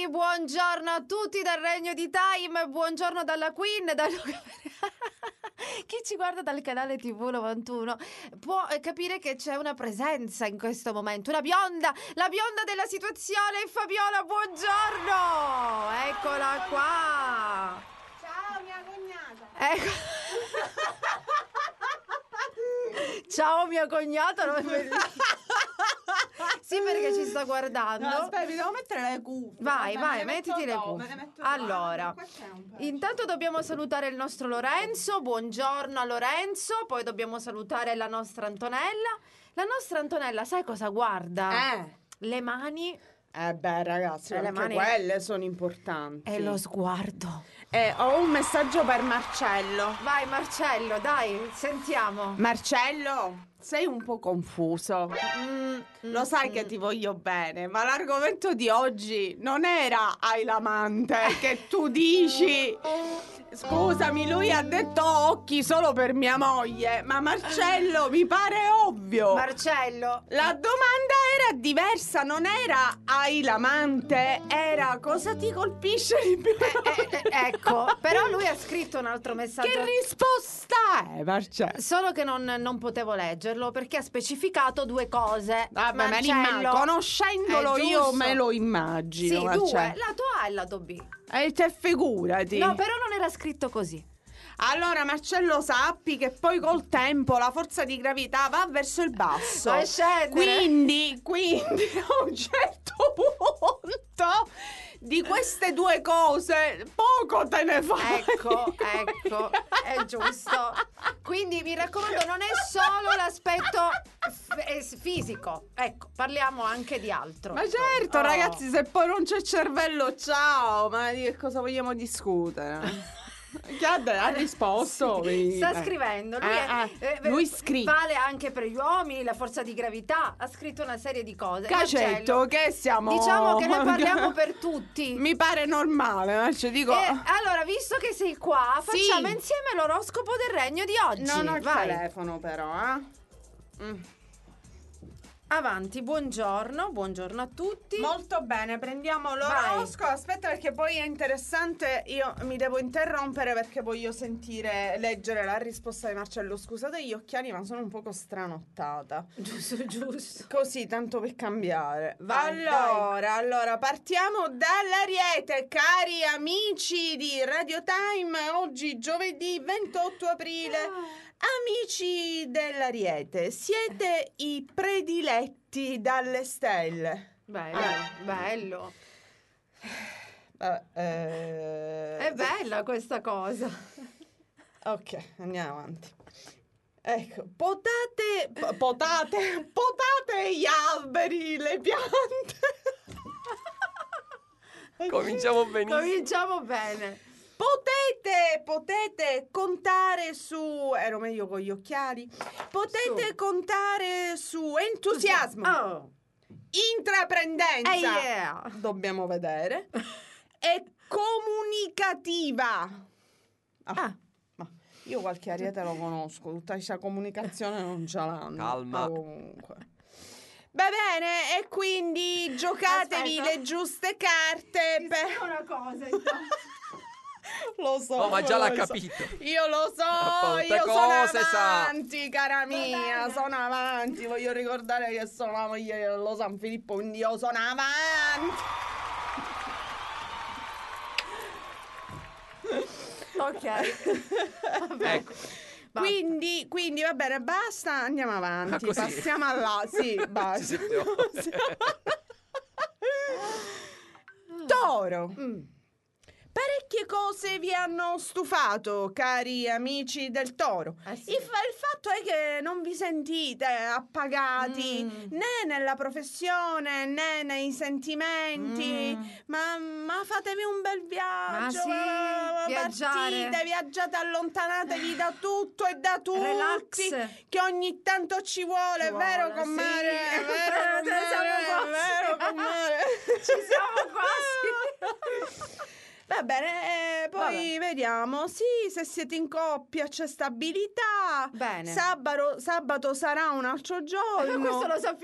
buongiorno a tutti dal Regno di Time, buongiorno dalla Queen, chi ci guarda dal canale TV 91 può capire che c'è una presenza in questo momento, la bionda della situazione, Fabiola, buongiorno, eccola qua. Ciao mia cognata. Ecco. Ciao mia cognata. Sì, perché ci sta guardando. No, aspetta, mi devo mettere le cuffie. Vai, mettiti le cuffie. Allora, intanto dobbiamo salutare il nostro Lorenzo. Buongiorno a Lorenzo. Poi dobbiamo salutare la nostra Antonella. La nostra Antonella, sai cosa guarda? Le mani. Beh, ragazzi, anche mani... quelle sono importanti. E lo sguardo. Ho un messaggio per Marcello. Vai, Marcello, dai, sentiamo. Marcello, sei un po' confuso. Lo sai che ti voglio bene, ma l'argomento di oggi non era hai l'amante che tu dici. Scusami, lui ha detto occhi solo per mia moglie, ma Marcello mi pare ovvio. Marcello, la domanda era diversa, non era hai l'amante, era cosa ti colpisce di più. Ecco, però lui ha scritto un altro messaggio. Che risposta è, Marcello? Solo che non potevo leggerlo perché ha specificato due cose. Vabbè, Marcello, conoscendolo io me lo immagino. Sì, Marcello. due, lato A e lato B. Te figurati. No, però non era scritto così. Allora, Marcello, sappi che poi col tempo la forza di gravità va verso il basso. Va a scendere. Quindi a un certo punto di queste due cose poco te ne fai. Ecco, è giusto. Quindi mi raccomando, non è solo l'aspetto fisico. Ecco, parliamo anche di altro. Ma certo, ragazzi, se poi non c'è cervello, ciao. Ma di che cosa vogliamo discutere? Che ha risposto? Sì, sta scrivendo. Lui scrive. Vale anche per gli uomini, la forza di gravità. Ha scritto una serie di cose. Cacetto, Marcello, che siamo. Diciamo che noi parliamo per tutti. Mi pare normale, cioè dico. Allora, visto che sei qua, facciamo insieme l'oroscopo del regno di oggi. Non ho il telefono, però, Avanti, buongiorno a tutti. Molto bene, prendiamo l'oroscopo. Aspetta, perché poi è interessante. Io mi devo interrompere perché voglio leggere la risposta di Marcello. Scusate gli occhiali, ma sono un poco stranottata. Giusto. Così, tanto per cambiare. Vai, allora, partiamo dall'Ariete, cari amici di Radio Time. Oggi giovedì 28 aprile. Amici dell'Ariete, siete i prediletti dalle stelle. Bello. È bella questa cosa. Ok, andiamo avanti. Ecco, potate gli alberi, le piante. Cominciamo bene. Potete contare su. Ero meglio con gli occhiali. Potete contare su entusiasmo, intraprendenza. Dobbiamo vedere. E comunicativa. Ma io qualche Ariete lo conosco. Tutta questa comunicazione non ce l'hanno. Calma. Comunque. Va bene, e quindi giocatevi le giuste carte. Una cosa intanto. Lo so. Oh, ma già l'ha capito. Io lo so, io sono avanti, cara mia, sono avanti. Voglio ricordare che sono la moglie dello San Filippo, quindi io sono avanti. Ok. Ecco. Quindi va bene, basta, andiamo avanti. Passiamo alla. Sì, basta. Toro. Parecchie cose vi hanno stufato, cari amici del Toro. Sì. Il fatto è che non vi sentite appagati né nella professione né nei sentimenti. Ma fatemi un bel viaggio. Viaggiate, viaggiate, allontanatevi da tutto e da tutti. Relax. Che ogni tanto ci vuole, vero comare? Vero comare? Ci siamo quasi. Va bene, poi vediamo. Sì, se siete in coppia c'è stabilità. Bene. Sabato sarà un altro giorno. Questo lo sappiamo.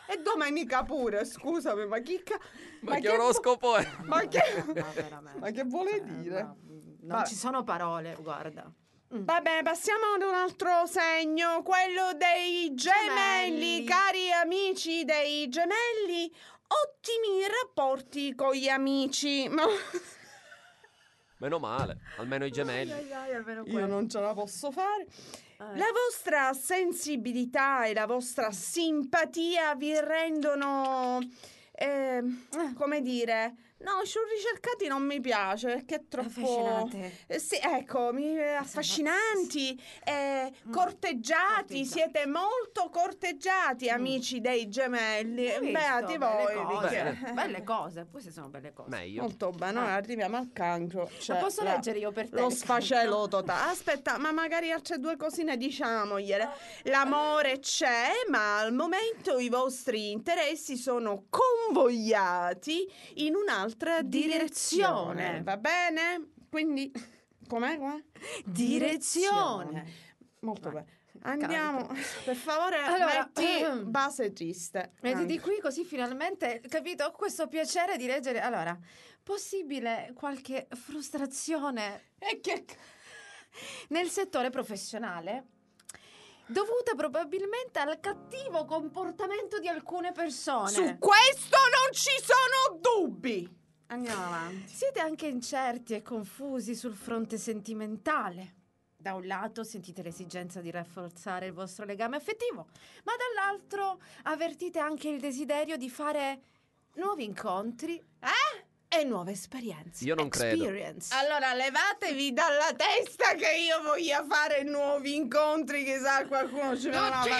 E domenica pure, scusami, ma Ma che oroscopo è? Ma che... No, veramente. Ma che vuole Cioè, dire? non Vabbè. ci sono parole, guarda. Va bene, passiamo ad un altro segno, quello dei gemelli. Gemelli. Cari amici dei gemelli, ottimi rapporti con gli amici. Ma Meno male, almeno i gemelli. almeno io non ce la posso fare. Eh. La vostra sensibilità e la vostra simpatia vi rendono, come dire, no, su ricercati non mi piace perché è troppo Affascinante. sì, ecco, affascinanti, corteggiati, siete molto corteggiati, amici dei gemelli. Hai visto? Beati voi, Belle cose. perché- Belle cose, queste sono belle cose. Meglio. molto bene, ora arriviamo al cancro. Lo posso leggere io per te? Lo sfacelo totale. Aspetta, ma magari altre due cosine diciamogliele. L'amore c'è, ma al momento i vostri interessi sono convogliati in un'altra direzione. Va bene? Quindi, com'è? Direzione. Molto bene. Andiamo, per favore, Allora, metti base triste. Mettiti qui così finalmente, capito? Ho questo piacere di leggere. Allora, possibile qualche frustrazione E che... nel settore professionale? Dovuta probabilmente al cattivo comportamento di alcune persone. Su questo non ci sono dubbi. Andiamo avanti. Siete anche incerti e confusi sul fronte sentimentale. Da un lato sentite l'esigenza di rafforzare il vostro legame affettivo, ma dall'altro avvertite anche il desiderio di fare nuovi incontri e nuove esperienze. Io non credo. Experience. Allora, levatevi dalla testa che io voglia fare nuovi incontri, chissà qualcuno ci viene una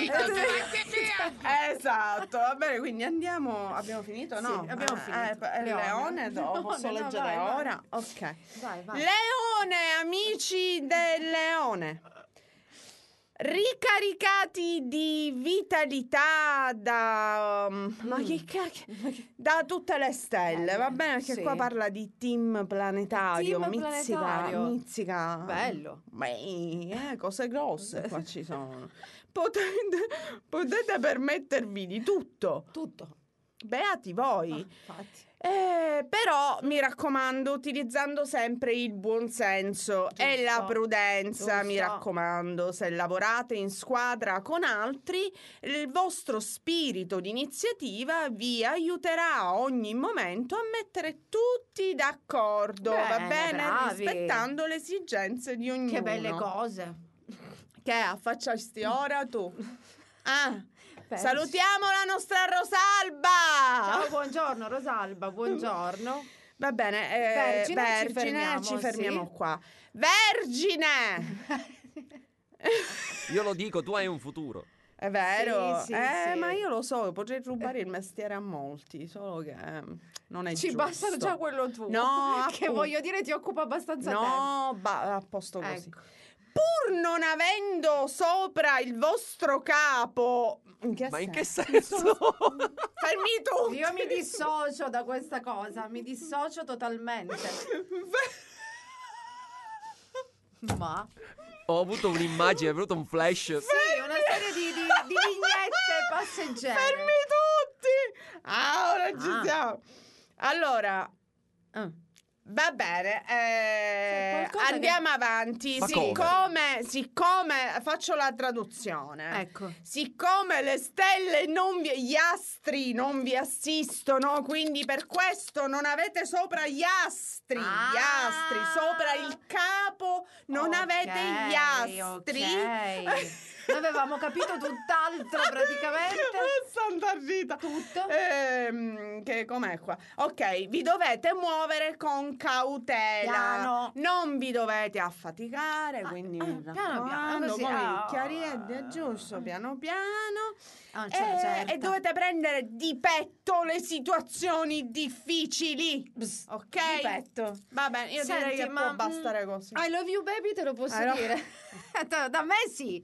Esatto, va bene, quindi andiamo. Abbiamo finito? No, Sì, abbiamo finito. Il leone, Leone, posso no, leggere vai, vai. ora? Ok. Vai, vai. Leone, amici del leone. Ricaricati di vitalità ma che cacchio, da tutte le stelle, va bene? Perché sì. qua parla di team planetario, Team planetario. mizzica. Bello. Beh, cose grosse qua ci sono. Potete permettervi di tutto. Tutto. Beati voi. Infatti. Però mi raccomando, utilizzando sempre il buon senso e Giusto. la prudenza, mi Giusto. raccomando, se lavorate in squadra con altri, il vostro spirito di iniziativa vi aiuterà a ogni momento a mettere tutti d'accordo, va Bene, bene? bravi. Rispettando le esigenze di ognuno. Che belle cose. Che affacciasti ora tu? Ah, Penso. salutiamo la nostra Rosalba! Ciao, buongiorno Rosalba, buongiorno. Va bene, Vergine, ci fermiamo sì. qua. Vergine! Io lo dico, tu hai un futuro. È vero, Sì, sì. ma io lo so, potrei rubare il mestiere a molti, solo che non è Ci giusto. basta già quello tuo. No, che appunto. voglio dire ti occupa abbastanza tempo. No, a posto così. Ecco. Pur non avendo sopra il vostro capo... Ma in che senso? Fermi tu! Io mi dissocio da questa cosa, mi dissocio totalmente. Ma Ho avuto un'immagine, è venuto un flash. sì, una serie di vignette passeggere. Fermi tutti! Ah, ora ci Ah. siamo. Allora, va bene, C'è qualcosa andiamo avanti. Ma Siccome faccio la traduzione. Ecco. Siccome le stelle gli astri non vi assistono, quindi per questo non avete sopra gli astri, gli astri, sopra il capo non avete gli astri. Ok. Noi avevamo capito tutt'altro praticamente. Santa Rita. Tutto. Che com'è qua? Ok, vi dovete muovere con cautela. Piano. Non vi dovete affaticare, quindi mi piano piano, raccomando, così, con ah. il chiarimento giusto, piano piano. Ah, ce l'ho certa. E dovete prendere di petto le situazioni difficili. Bzz, Ok? di petto. Va bene, io Senti, direi che ma, può bastare così. I love you baby te lo posso I love- dire. Da me sì, dai.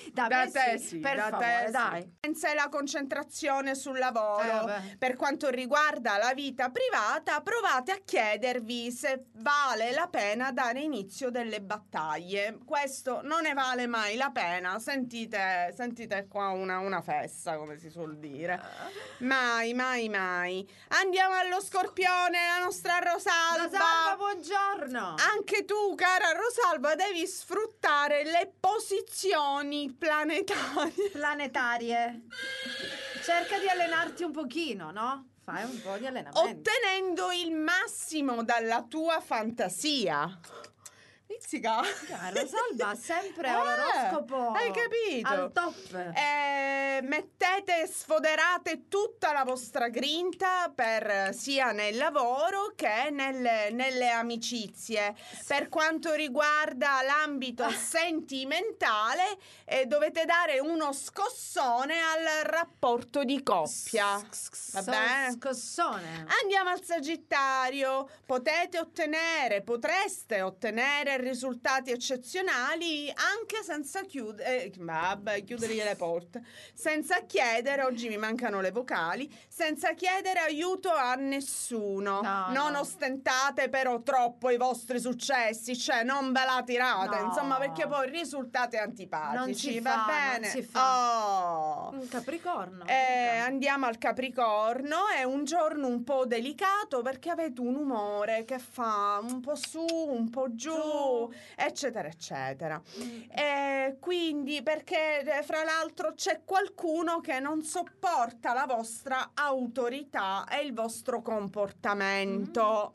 Da te sì, per da favore, te dai. Senza la concentrazione sul lavoro. Vabbè. Per quanto riguarda la vita privata, provate a chiedervi se vale la pena dare inizio delle battaglie. Questo non ne vale mai la pena. Sentite qua una fessa, come si suol dire. Mai, mai, mai. Andiamo allo Scorpione, la nostra Rosalba. Rosalba, buongiorno. Anche tu, cara Rosalba, devi sfruttare le posizioni Planetarie. Cerca di allenarti un pochino, no? Fai un po' di allenamento. ottenendo il massimo dalla tua fantasia. Pizzica. Rosalba, sempre oroscopo. Hai capito? Al top. Mettete, sfoderate tutta la vostra grinta sia nel lavoro che nelle amicizie. Per quanto riguarda l'ambito sentimentale, dovete dare uno scossone al rapporto di coppia. Va bene? Scossone. Andiamo al Sagittario. Potreste ottenere risultati eccezionali anche senza chiudere le porte, senza chiedere, oggi mi mancano le vocali, senza chiedere aiuto a nessuno. Non ostentate però troppo i vostri successi, cioè non ve la tirate, insomma, perché poi risultate antipatici. Va bene? Non si fa. Un Capricorno. Andiamo al Capricorno. È un giorno un po' delicato perché avete un umore che fa un po' su, un po' giù, eccetera eccetera. Quindi, perché fra l'altro c'è qualcuno che non sopporta la vostra autorità e il vostro comportamento.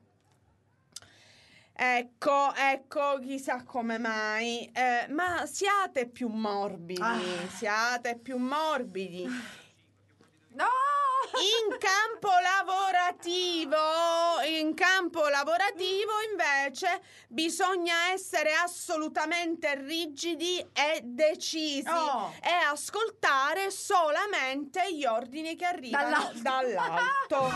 Ecco, chissà come mai. Ma siate più morbidi. No! In campo lavorativo invece bisogna essere assolutamente rigidi e decisi e ascoltare solamente gli ordini che arrivano dall'alto.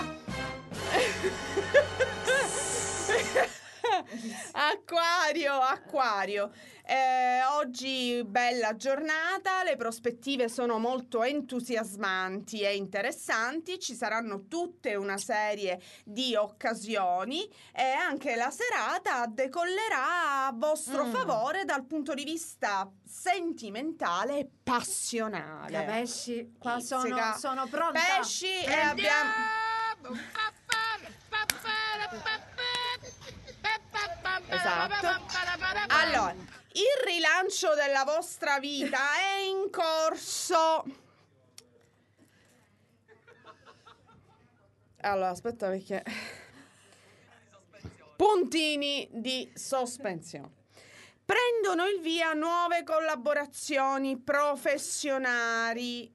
Acquario. Oggi bella giornata, le prospettive sono molto entusiasmanti e interessanti, ci saranno tutte una serie di occasioni e anche la serata decollerà a vostro favore dal punto di vista sentimentale e passionale. Pesci, qua sono pronta. Pesci e abbiamo... Esatto. Allora, il rilancio della vostra vita è in corso. Allora, aspetta perché... Puntini di sospensione. Prendono il via nuove collaborazioni professionali.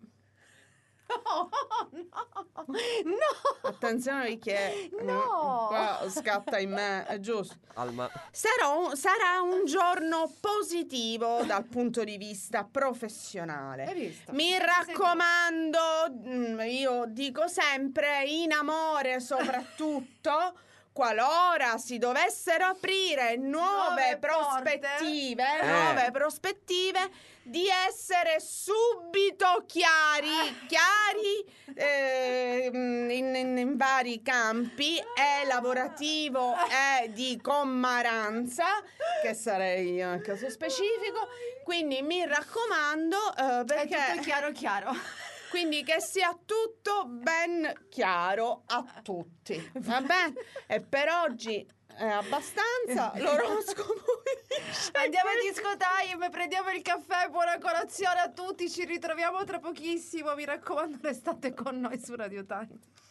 No. Attenzione perché qua scatta in me, è giusto. Alma. Sarà un giorno positivo dal punto di vista professionale. Hai visto? Mi raccomando, io dico sempre, in amore soprattutto, qualora si dovessero aprire nuove prospettive, di essere subito chiari in vari campi, e lavorativo e di commaranza, che sarei io nel caso specifico. Quindi mi raccomando, perché è tutto chiaro. Quindi che sia tutto ben chiaro a tutti, va bene? E per oggi è abbastanza. L'oroscopo. Andiamo a discotime, prendiamo il caffè, buona colazione a tutti, ci ritroviamo tra pochissimo, mi raccomando restate con noi su Radio Time.